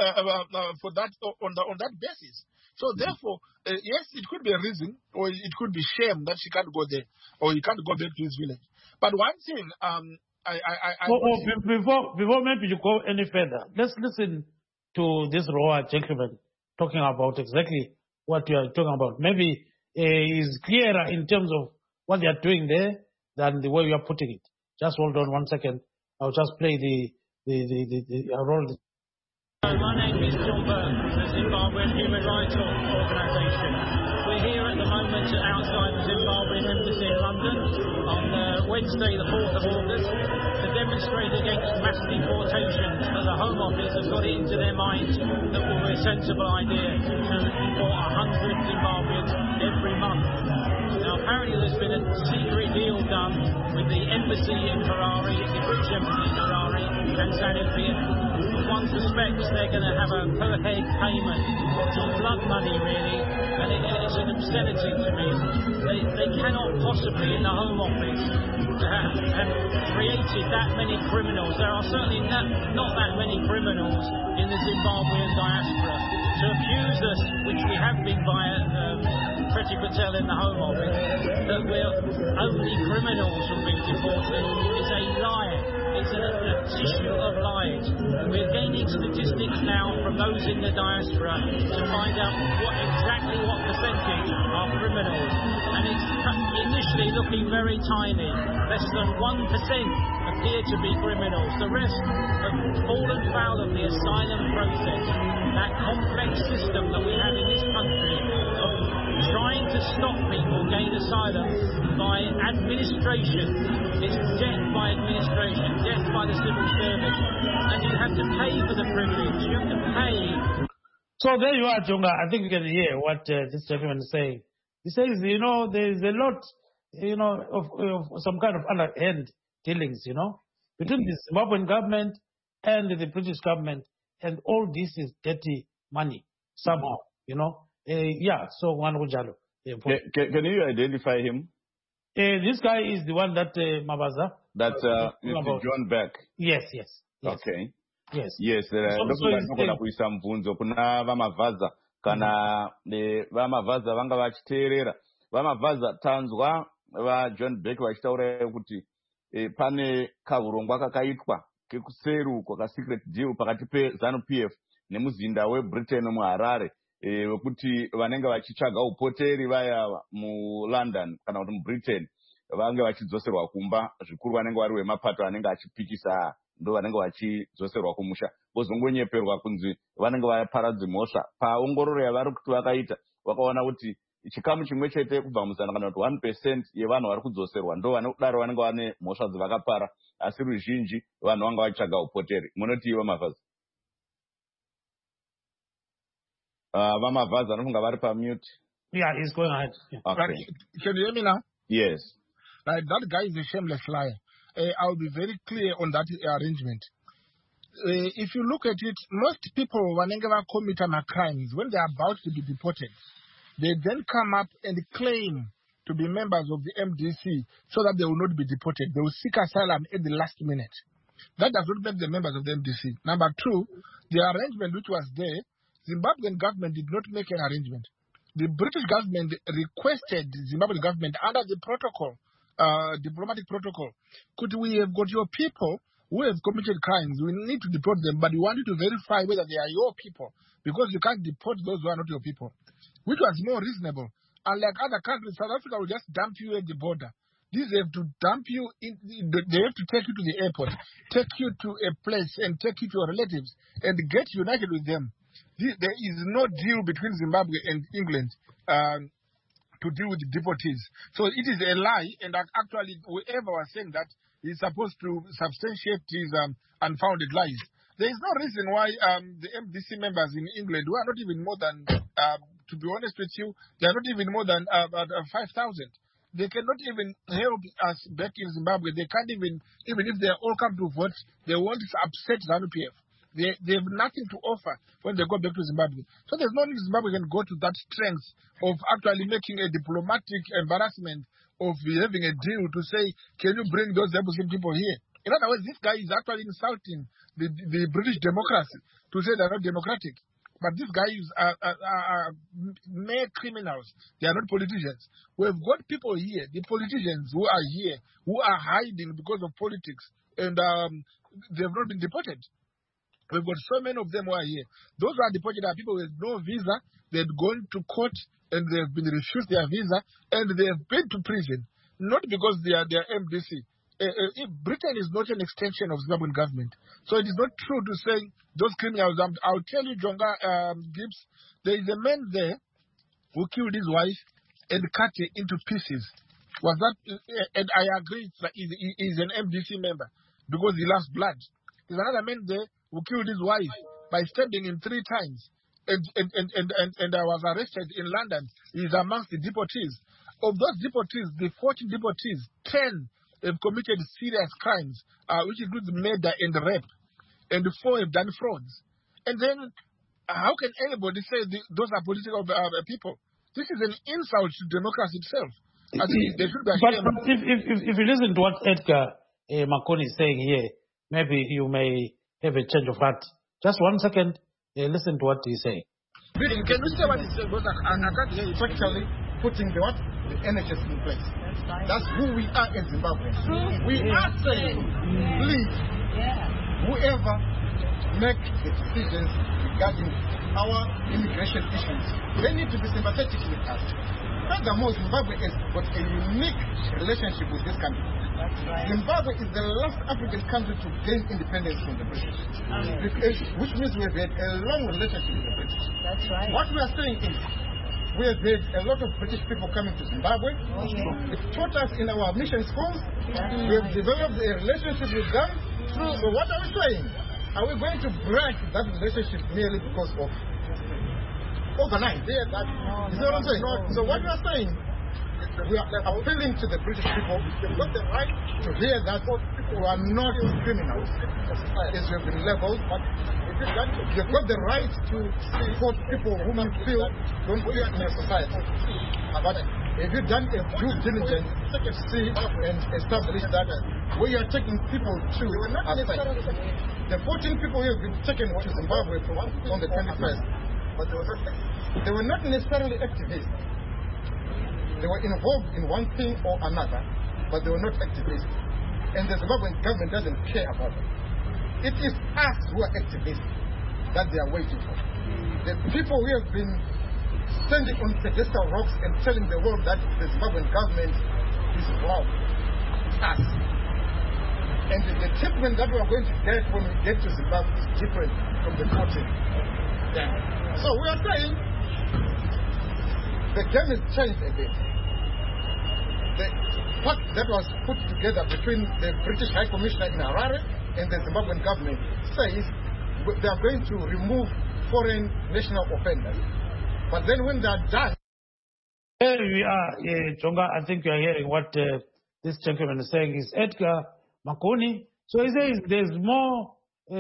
for that on that basis. So therefore, yes, it could be a reason, or it could be shame that she can't go there, or he can't go back to his village. But one thing, before maybe you go any further, let's listen to this ROA gentleman talking about exactly what you are talking about. Maybe is clearer in terms of what they are doing there than the way you are putting it. Just hold on 1 second. I'll just play the role. My name is John Burton from the Zimbabwean Human Rights Organisation. We're here at the moment outside the Zimbabwean Embassy in London on Wednesday the 4th of August to demonstrate against mass deportation. That the Home Office has got it into their minds that will be a sensible idea to deport 100 Zimbabweans every month. Now apparently there's been a secret deal done with the embassy in Harare, the British embassy in Harare, and Tanzania, one suspects they're going to have a per head payment. It's blood money, really, and it's an obscenity to me. They cannot possibly, in the Home Office, have created that many criminals. There are certainly not that many criminals in the Zimbabwean diaspora. To accuse us, which we have been by Preti Patel in the Home Office, that we're only criminals from being deported is a lie. It's a tissue of lies. We're gaining statistics now from those in the diaspora to find out exactly what percentage are criminals. And it's initially looking very tiny. Less than 1% appear to be criminals. The rest have fallen foul of the asylum process. That complex system that we have in this country of trying to stop people gain asylum by administration. It's death by administration, death by the civil service. And you have to pay for the privilege. You have to pay. So there you are, Jonga. I think you can hear what this gentleman is saying. He says, there is a lot, of some kind of underhand dealings, between the Zimbabwean government and the British government. And all this is dirty money, somehow, so one Ujalo. Can you identify him? This guy is the one that Mabaza. That's Mr. John Beck. Yes. Okay. Yes. Ndokuda kuisa mvunzo kuna vamavhaza kana vamavhaza vanga vachiteerera. Vamavhaza tanzwa John Beck vachitaura kuti pane kaurongwa kakaitwa kekuseruko ka secret deal pakati peZANU-PF nemuzinda weBritain muHarare wekuti vanenge vachitsvaga upoteri vaya muLondon kana kuti muBritain vange vachidzoserwa kumba, zvikuru vanenge vari vemapato anenge achipikisa ndo vanenge vachidzoserwa kumusha, vozongonyeperwa kunzi vanenge vaparadza mhosva. Paongororo yavari kuti vakaita vakaona kuti chikamu chimwe chete kubva muzana kana kuti 1% yevanhu vari kudzoserwa ndo vanodaro vanenge vane mhosva dzavakapara, asi ruzhinji vanhu vanga vachitsvaga upoteri. Munoti ivo Mavhaza? Vamavhaza anofunga vari pamute. Yeah, he's going ahead. Yeah. Okay. Can you hear me now? Yes. Right, that guy is a shameless liar. I'll be very clear on that arrangement. If you look at it, most people, whenever commit crimes, when they are about to be deported, they then come up and claim to be members of the MDC so that they will not be deported. They will seek asylum at the last minute. That does not make them members of the MDC. Number two, the arrangement which was there, Zimbabwean government did not make an arrangement. The British government requested the Zimbabwean government under the protocol, diplomatic protocol, could we have got your people who have committed crimes? We need to deport them, but we want you to verify whether they are your people, because you can't deport those who are not your people, which was more reasonable. Unlike other countries, South Africa will just dump you at the border. These have to dump you in. They have to take you to the airport, take you to a place, and take you to your relatives, and get united with them. There is no deal between Zimbabwe and England to deal with the deportees. So it is a lie, and actually whoever was saying that is supposed to substantiate his unfounded lies. There is no reason why the MDC members in England, who are not even more than, to be honest with you, they are not even more than 5,000. They cannot even help us back in Zimbabwe. They can't even if they all come to vote, they won't upset ZANU-PF. They have nothing to offer when they go back to Zimbabwe. So there's no need Zimbabwe can go to that strength of actually making a diplomatic embarrassment of having a deal to say, can you bring those Muslim people here? In other words, this guy is actually insulting the British democracy to say they're not democratic. But these guys are mere criminals. They are not politicians. We've got people here, the politicians who are here, who are hiding because of politics, and they have not been deported. We've got so many of them who are here. Those who are deported are people with no visa. They've gone to court and they've been refused their visa, and they have been to prison, not because they are MDC. Britain is not an extension of Zimbabwean government. So it is not true to say those criminals. I'll tell you, Jonga Gibbs, there is a man there who killed his wife and cut her into pieces. Was that? And I agree, he's an MDC member because he loves blood. There's another man there who killed his wife by stabbing him 3 times, and I was arrested in London. He's amongst the deportees. Of those deportees, the 14 deportees, 10 have committed serious crimes, which includes murder and rape. and 4 have done frauds. And then how can anybody say those are political people? This is an insult to democracy itself. I think they should be ashamed. But if you listen to what Edgar Makoni is saying here, maybe you may have a change of heart. Just 1 second, listen to what he's saying. Can you say what he said? Actually putting the NHS in place. That's who we are in Zimbabwe. We are saying, please, whoever make the decisions regarding our immigration issues, they need to be sympathetic with us. Furthermore, Zimbabwe has got a unique relationship with this country. Right. Zimbabwe is the last African country to gain independence from the British, which means we have had a long relationship with the British. That's right. What we are saying is, we have had a lot of British people coming to Zimbabwe. It taught us in our mission schools. We have developed a relationship with them. So what are we saying? Are we going to break that relationship merely because of overnight? You know what I'm saying? So what we are saying, we are appealing to the British people. They've got the right to hear that people are not criminals, as we have been labeled. You've got the right to support people whom you feel don't fit in your society. But if you've done a due diligence to see and establish that we are taking people to outside. The 14 people who have been taken to Zimbabwe on the 21st, but they were not necessarily activists. They were involved in one thing or another, but they were not activists. And the Zimbabwean government doesn't care about them. It is us who are activists that they are waiting for. The people who have been standing on pedestal rocks and telling the world that the Zimbabwean government is wrong. It's us. And the treatment that we are going to get when we get to Zimbabwe is different from the 14. Yeah. So we are saying the game has changed a bit. The pact that was put together between the British High Commissioner in Harare and the Zimbabwean government says they are going to remove foreign national offenders. But then when they are done... Here we are, Jonga. I think you are hearing what this gentleman is saying. Is Edgar Makoni. So he says there's more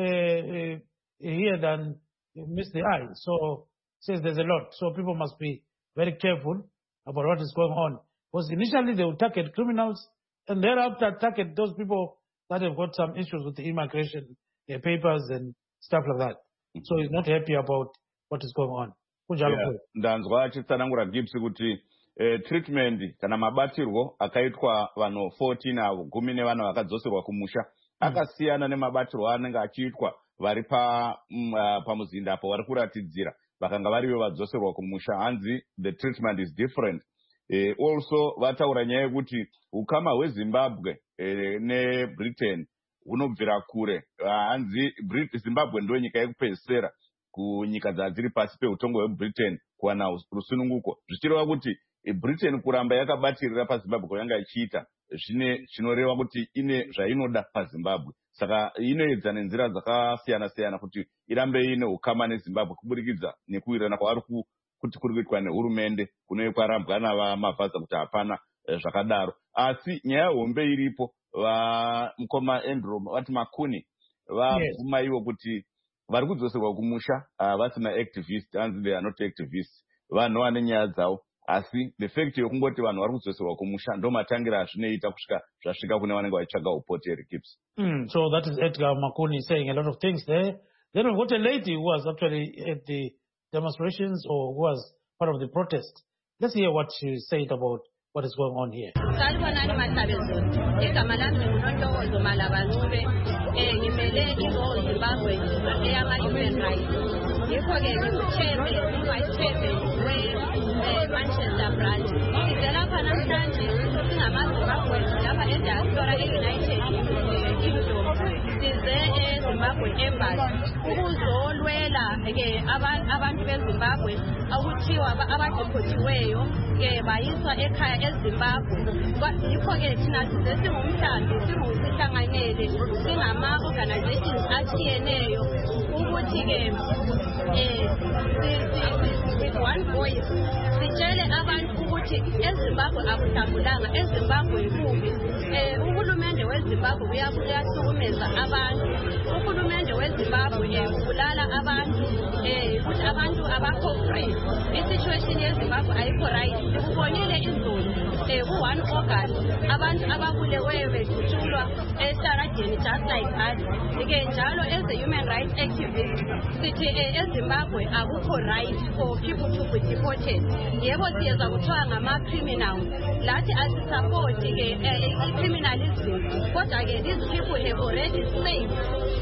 here than meets the eye. So he says there's a lot. So people must be very careful about what is going on. Because initially they will target criminals and thereafter target those people that have got some issues with the immigration papers and stuff like that. So he's not happy about what is going on. Ndanzwa achitsanangura Gibbs kuti treatment kana mabatirwo akaitwa vanhu 14 avo 10 nevana vakadzoserwa kumusha akasiyana nemabatirwo anenge achiitwa vari pamuzinda apo vari kuratidzira vakanga varivo vadzoserwa kumusha. Hanzi the treatment is different. Also vataura nyaya yekuti ukama hweZimbabwe neBritain hunobvira kure. Hanzi Zimbabwe ndo nyika yekupedzisira kunyika dziri pasi peutongo hweBritain kuwana rusununguko, zvichireva kuti Britain kuramba yakabatirira paZimbabwe kwayanga ichiita zvinoreva kuti ine zvainoda paZimbabwe. Saka inoedza nenzira dzakasiyana siyana kuti irambe ine ukama neZimbabwe kuburikidza nekuwirirana kwavari kuti kuri kuitwa nehurumende kunenge kwarambwa navamabvaza kuti hapana zvakadaro. Asi nyaya hombe iripo, mukoma Andrew vati Makuni vabvuma ivo kuti vari kudzoserwa kumusha vasina activist. Hanzi they are not activists, vanhu vane nyaya dzavo. Asi the fact yokungoti vanhu vari kudzoserwa kumusha ndo matangira azvinoita kusvika zvasvika kune vanenge vachitsvaga upoteri. Gibbs. So that is Edgar Makuni saying a lot of things there. Then we've got a lady who was actually at the demonstrations or who was part of the protest. Let's hear what she said about what is going on here. Manchester branch. Lapha namhlanje singamaZimbabwe lapha eDiaspora eUnited Kingdom. Size eZimbabwe Embassy ukuzolwela ke abantu beZimbabwe akuthiwa abadeportiweyo ke bayiswa ekhaya eZimbabwe. Yikho ke thina size singumhlambi singuhlanganele singama organizations atshiyeneyo ukuthi ke with one voice sitshele abantu ukuthi eZimbabwe akudambulanga, eZimbabwe kubi. Uhulumende weZimbabwe uyahlukumeza abantu. Uhulumende eZimbabwe kulala abantu ukuthi abantu abakho free isituation yeZimbabwe ayikho right kubonile izulu ku-1 August abantu ababuleweyo bedutshulwa estaradeni just like us ke njalo as a human rights activist sithi eZimbabwe akukho right for people to be deported yebo siyeza kuthiwa ngama-criminal lathi asisupport ke i-criminalism kodwa ke these people have already saved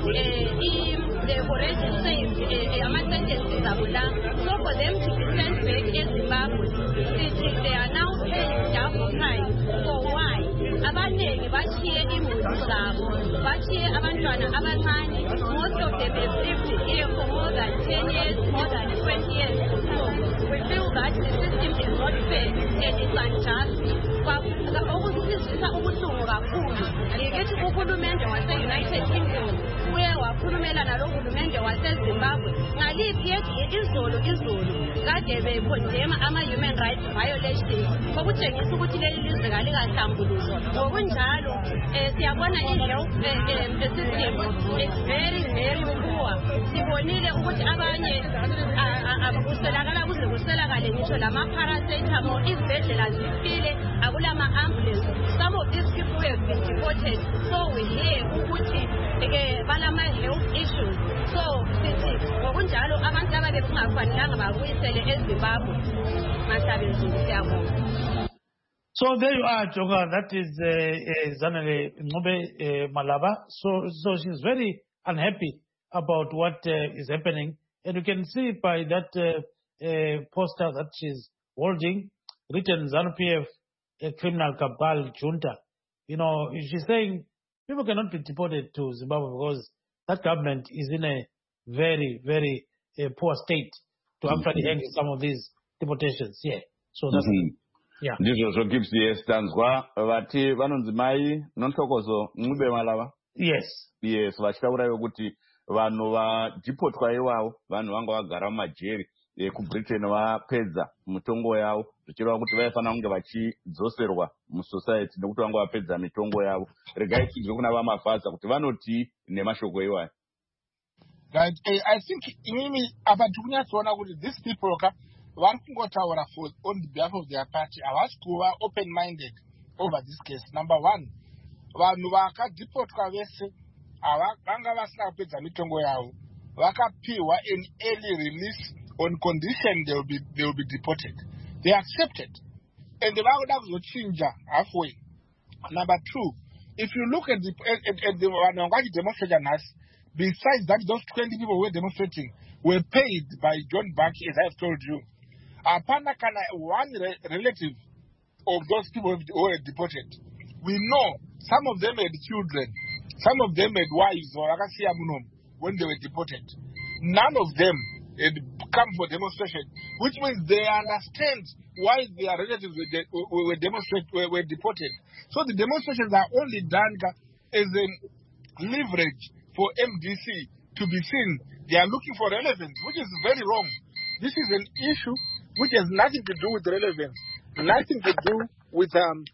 they've already saved ama-sentences abo la so for them to be sent back eZimbabwe they are now paying double price for why abaningi bashiye imuli zabo bashiye abantwana abancane most of them have lived here for more than 10 years more than 20 years so we feel that the system is not fair and it's unjust okusizisa ubuhlungu kakhulu ngikithi uhulumende wase-United Kingdom uye wakhulumela nalo hulumende waseZimbabwe ngaliphi izolo kade bekhondema ama-human rights violations okutshengisa ukuthi leli lizwe kalikahlambuluzwa ngokunjalo siyabona i-health system is very very poor sibonile ukuthi abanye kuswelakala kuze kuswelakale ngisho lama-paracetamol izibhedlela zifile akulama-ambulance some of these people have been deported so we hear ukuthi balama-health issues so sithi ngokunjalo abantu ababe kungafanelanga babuyisele eZimbabwe masabezulu siyabonga. So there you are, Jonga. That is Zanele Ngcobe Malaba. So she's very unhappy about what is happening. And you can see by that poster that she's holding, written ZANU-PF, a criminal cabal junta. You know, she's saying people cannot be deported to Zimbabwe because that government is in a very, very poor state to actually handle some of these deportations. Yeah. So that's... Yeah. Ndizvo Gibbs yestanzwa vati vanonzi mai nonhlokozo Ngcobe Malaba. Yes, vachitaurawo kuti vanhu vadipotwa iwavo vanhu vanga vagara mumajeri kuBritain vapedza mitongo yavo zvichireva kuti vaifanira kunge vachidzoserwa musociety nekuti vanga vapedza mitongo yavo. Regai tidzwe kuna vamabvaza kuti vanoti nemashoko iwayo. Right. I think inini apa tikunyatsoona kuti these people vari kungotaura on behalf of their party havasi kuva open-minded over this case. Number one, vanhu vakadipotwa vese vanga vasina kupedza mitongo yavo vakapiwa an early release on condition they will be deported. They accepted and vakuda kuzochinja halfway. Number two, if you look at the vanhu vanga vachidemonstrate nhasi, besides that those 20 people who were demonstrating were paid by John Baki, as I have told you. Apana kana one relative of those people who were deported. We know some of them had children, some of them had wives or when they were deported. None of them had come for demonstration, which means they understand why their relatives were deported. So the demonstrations are only done as a leverage for MDC to be seen. They are looking for relevance, which is very wrong. This is an issue which has nothing to do with relevance, nothing to do with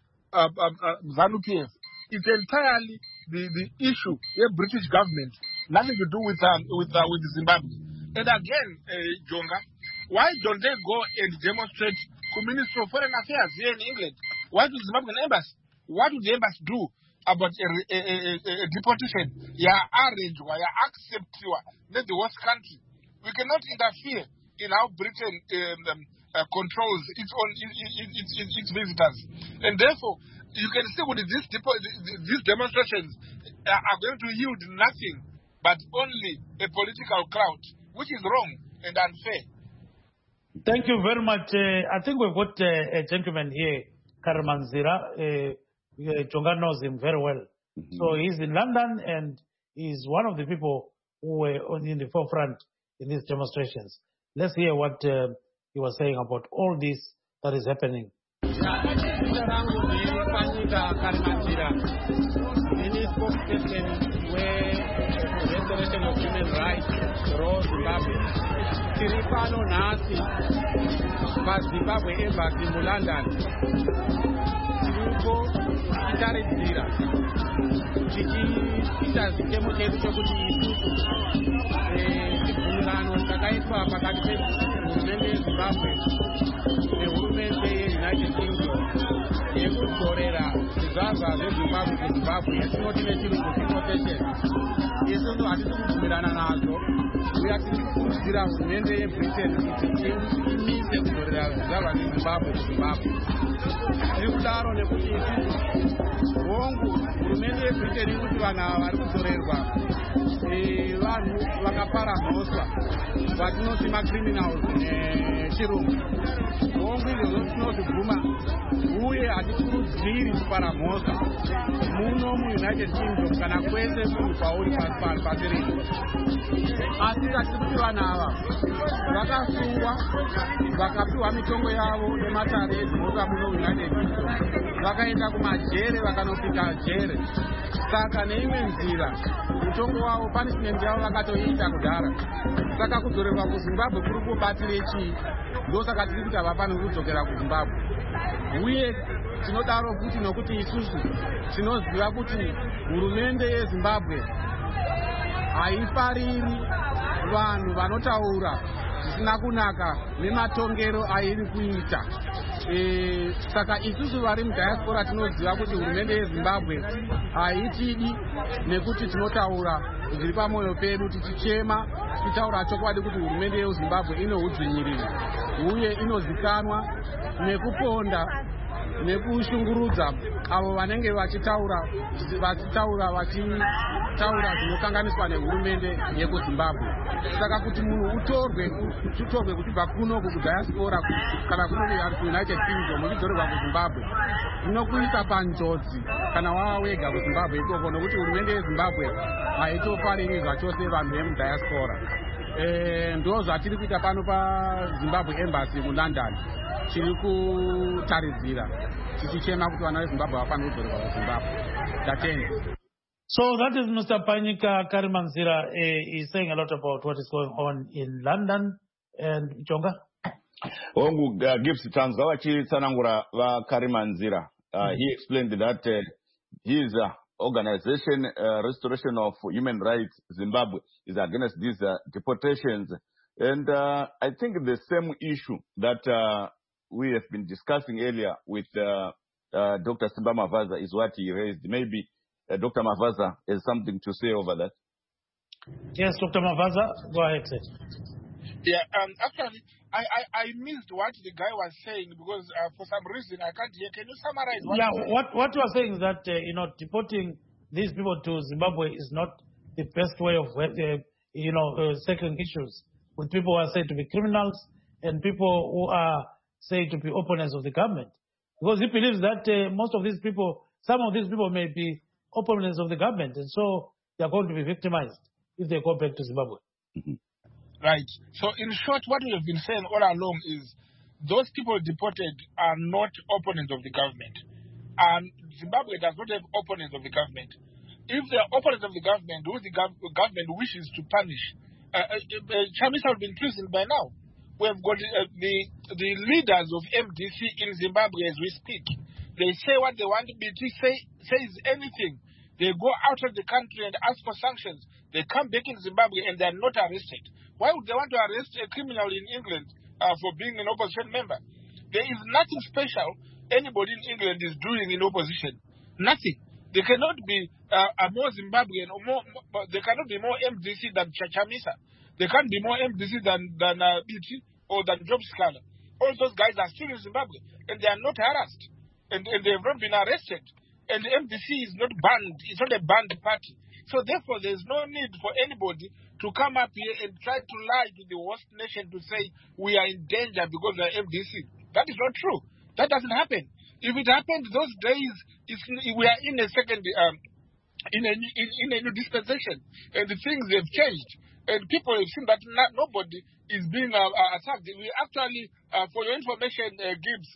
ZANU-PF. It's entirely the issue, the British government, nothing to do with Zimbabwe. And again, Jonga, why don't they go and demonstrate to Ministry of Foreign Affairs here in England? Why to the Zimbabwean embassy? What would the embassy do about a deportation? Yeah, arrange, yeah, accept the worst country. We cannot interfere in how Britain controls its own its visitors, and therefore you can see what these demonstrations are going to yield nothing but only a political clout, which is wrong and unfair. Thank you very much. I think we've got a gentleman here, Karamanzira. Jonga knows him very well. So he's in London and he's one of the people who were in the forefront in these demonstrations. Let's hear what he was saying about all this that is happening. Restoration of Human Rights, Raw Zimbabwe. Tiripano Nasi, Zimbabwe Embassy in London. tichitaridzira tichiita chitemo chedu chokuti isusu chibvumirano chakaitwa pakati pehurumende yezimbabwe nehurumende yeunited kingdom yekudzorera zvizvarwa zvezimbabwe kuzimbabwe yatinoti nechirungu deportation isusu hatisi kubvumirana nazvo uye tiri kukurudzira hurumende yebritain kuti imise kudzorera zvizvarwa zvezimbabwe kuzimbabwe. Tiri kudaro nekuti hongu hurumende yebritain iri kuti vanhu ava vari kudzorerwa vanhu vakapara mhosva vatinoti macriminals nechirungu. Hongu izvozvo tinozvibvuma uye hatikurudziri kupara mhosva muno muunited kingdom kana kwese munhu kwauri pasi rino. Asi katiri kuti vanhu ava vakasungwa vakapiwa mitongo yavo nematare edzimhosva muno united kingdom vakaenda kumajere vakanopika jere. Saka neimwe nzira mutongo wavo punishment yavo vakatoiita kudhara. Saka kudzorerwa kuzimbabwe kuri kubatire chii? Ndosaka tiri kuti havafaniri kudzokera kuzimbabwe. Uye tinodaro futi nokuti isusu tinoziva kuti hurumende yezimbabwe haifariri vanhu vanotaura zvisina kunaka nematongero airi kuita. Saka isusu vari mudiaspora tinoziva kuti hurumende yezimbabwe haitidi nekuti tinotaura zviri pamwoyo pedu tichichema tichitaura chokwadi kuti hurumende yezimbabwe ine udzvinyiriri uye inozikanwa nekuponda nekushungurudza avo vanenge vachitaura zvinokanganiswa nehurumende yekuzimbabwe. Saka kuti munhu utorwe kuchibva kunoku kudiaspora kana kuno kuunited kingdom uchidzorerwa kuzimbabwe inokuisa panjodzi kana wava wega kuzimbabwe ikoko nokuti hurumende yezimbabwe haitofariri zvachose vanhu vemudiaspora. Ndo zvatiri kuita pano pazimbabwe embassy mulondon tiri kutaridzira tichichema kuti vana vezimbabwe vafanira kudzorerwa kuzimbabwe. Tatenda. So that is Mr. Panyika Karimanzira. He's saying a lot about what is going on in London. And Jonga? Hongu Gibbs Tanzwa Chitsanangura va Karimanzira. He explained that his organization, Restoration of Human Rights Zimbabwe, is against these deportations. And I think the same issue that we have been discussing earlier with Dr. Simba Mavaza is what he raised. Maybe Dr. Mavaza has something to say over that. Yes, Dr. Mavaza, go ahead, sir. Yeah, actually, I missed what the guy was saying because for some reason I can't hear. Can you summarize? What you are saying is that deporting these people to Zimbabwe is not the best way of settling issues with people who are said to be criminals and people who are said to be opponents of the government. Because he believes that most of these people, some of these people may be opponents of the government, and so they are going to be victimized if they go back to Zimbabwe. Mm-hmm. Right. So in short, what we have been saying all along is those people deported are not opponents of the government. And Zimbabwe does not have opponents of the government. If they are opponents of the government, who the government wishes to punish, Chamisa would be in prison by now. We have got the leaders of MDC in Zimbabwe as we speak. They say what they want. BT says anything. They go out of the country and ask for sanctions. They come back in Zimbabwe and they are not arrested. Why would they want to arrest a criminal in England for being an opposition member? There is nothing special anybody in England is doing in opposition. Nothing. They cannot be more Zimbabwean or more. They cannot be more MDC than Chamisa. They can't be more MDC than BT or than Job Scholar. All those guys are still in Zimbabwe and they are not harassed and they have not been arrested. And the MDC is not banned. It's not a banned party. So therefore, there is no need for anybody to come up here and try to lie to the host nation to say we are in danger because we are MDC. That is not true. That doesn't happen. If it happened those days, we are in a second, in a new dispensation, and the things have changed. And people have seen that nobody is being attacked. We actually, for your information, Gibbs,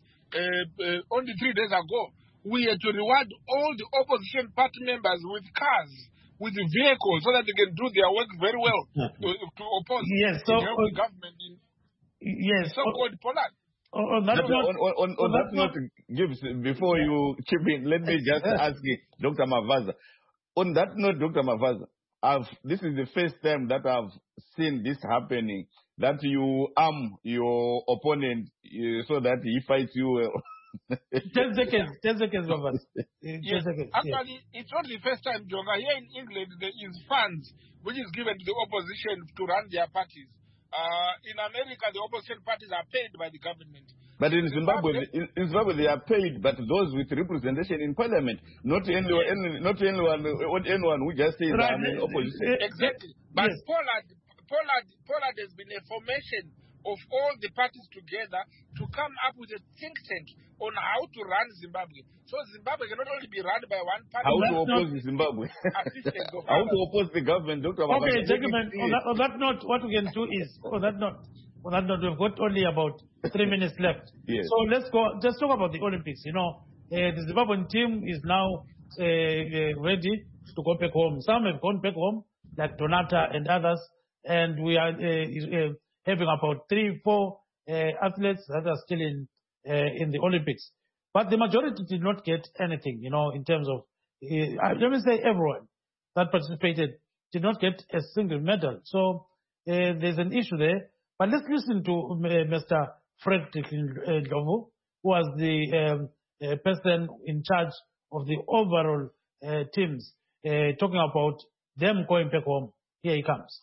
only 3 days ago, we had to reward all the opposition party members with cars, with vehicles, so that they can do their work very well to oppose the government in so-called Poland. On that note, Gibbs, before you chip in, let me just ask you, Dr. Mavaza. On that note, Dr. Mavaza, this is the first time that I've seen this happening, that you arm your opponent so that he fights you well. 10 seconds, Mavaza. Yes. Actually, it's not the first time, Jonga. Here in England, there is funds which is given to the opposition to run their parties. In America, the opposition parties are paid by the government. But in Zimbabwe, they are paid, but those with representation in parliament, not anyone who just says I'm in opposition. Exactly. But yes. Pollard has been a formation of all the parties together to come up with a think tank on how to run Zimbabwe. So Zimbabwe cannot only be run by one party. How to oppose Zimbabwe? How to oppose the government, Dr. Okay, gentlemen, on that note, what we can do is, on that note, we've got only about 3 minutes left. Yes. So let's talk about the Olympics. You know, the Zimbabwean team is now ready to go back home. Some have gone back home, like Donata and others, and we are having about 3-4 athletes that are still in the Olympics. But the majority did not get anything, you know, in terms of, let me say everyone that participated did not get a single medal. So there's an issue there. But let's listen to Mr. Frederick Ndlovu, who was the person in charge of the overall teams, talking about them going back home. Here he comes.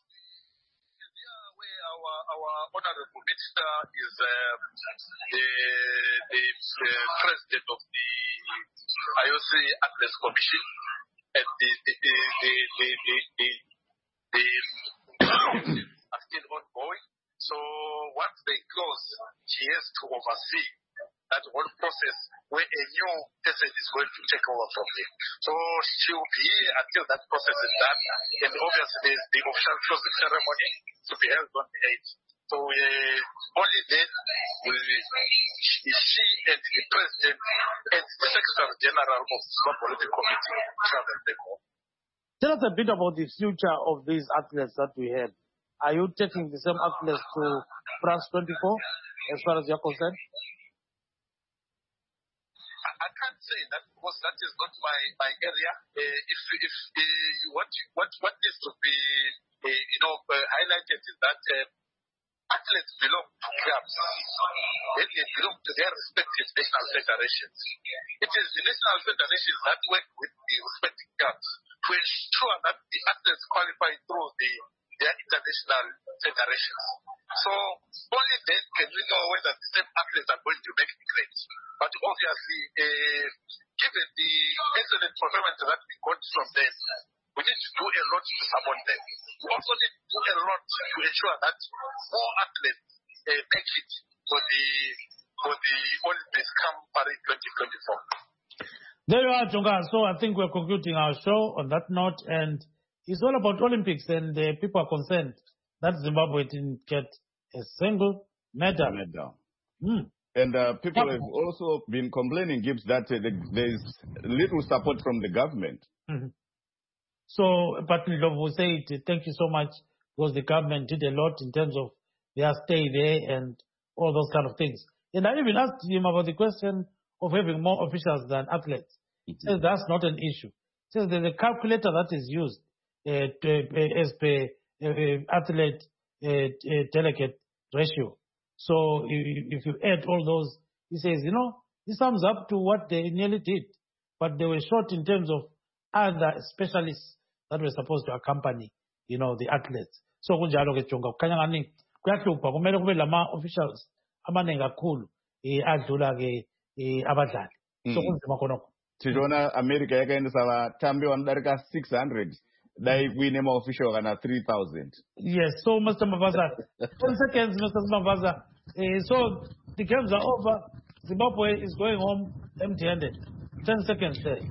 Honorable Minister is the president of the IOC Athletes Commission, and the are still ongoing. So once they close, she has to oversee that whole process where a new person is going to take over from him. So she will be here until that process is done. And obviously the official closing ceremony to be held on the 8th. So only then will she and the President and the Secretary General of the Zimbabwe Olympic Committee travel back home. Tell us a bit about the future of these athletes that we have. Are you taking the same athletes to France 24 as far as you're concerned? I can't say that because that is not my area. If what needs to be highlighted is that athletes belong to clubs. They belong to their respective national federations. It is the national federations that work with the respective clubs to ensure that the athletes qualify through their international federations. So only then can we know whether the same athletes are going to make the grade. But obviously, given the excellent performance that we got from them, we need to do a lot to support them. We also need to do a lot to ensure that more athletes make it for the Olympics come Paris 2024. There you are, Jonga. So I think we're concluding our show on that note, and it's all about Olympics, and people are concerned that Zimbabwe didn't get a single medal. And people have also been complaining, Gibbs, that there's little support from the government. Mm-hmm. So, but Ndlovu said, thank you so much, because the government did a lot in terms of their stay there and all those kind of things. And I even asked him about the question of having more officials than athletes. He says that's not an issue. He says there's a calculator that is used as per athlete delegate ratio. So if you add all those, he says, this sums up to what they nearly did. But they were short in terms of other specialists that were supposed to accompany, the athletes. So kunjalo ke Jonga kukhanya ngani kuyahlupha kumele kube lama officials amaningi kakhulu adlula ke abadlali. So kunzima khonokho. Tijona America yakaendesa vatambi vanodarika 600 dai kuine maofficial kana 3,000. Yes, so Mr. Mavaza, 10 seconds, Mr. Mavaza. So the games are over. Zimbabwe is going home empty-handed. 10 seconds there.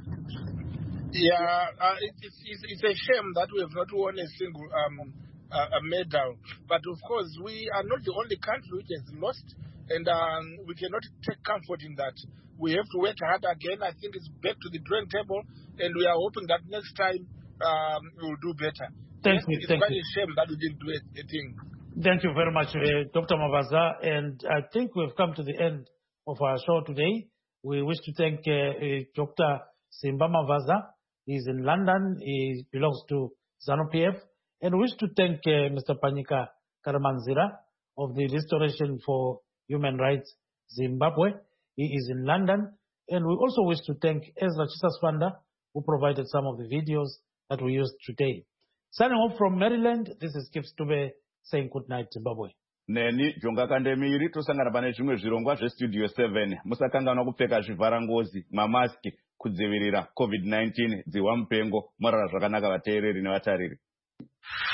Yeah, it's a shame that we have not won a single a medal. But of course, we are not the only country which has lost, and we cannot take comfort in that. We have to work hard again. I think it's back to the drawing table, and we are hoping that next time we will do better. Thank you. It's quite a shame that we didn't do a thing. Thank you very much, Dr. Mavaza. And I think we've come to the end of our show today. We wish to thank Dr. Simba Mavaza. He's in London. He belongs to ZANU-PF. And we wish to thank Mr. Panyika Karamanzira of the Restoration for Human Rights Zimbabwe. He is in London. And we also wish to thank Ezra Chisaswanda, who provided some of the videos that we used today. Signing off from Maryland, this is Gibbs Tube saying good night, Zimbabwe. Neni Jonga Kandemiri tosangana pane zvimwe zvirongwa zvestudio 7 musakanganwa kupfeka zvivharangozi mamaski kudzivirira COVID-19 dzihwa mupengo. Mwarara zvakanaka vateereri nevatariri.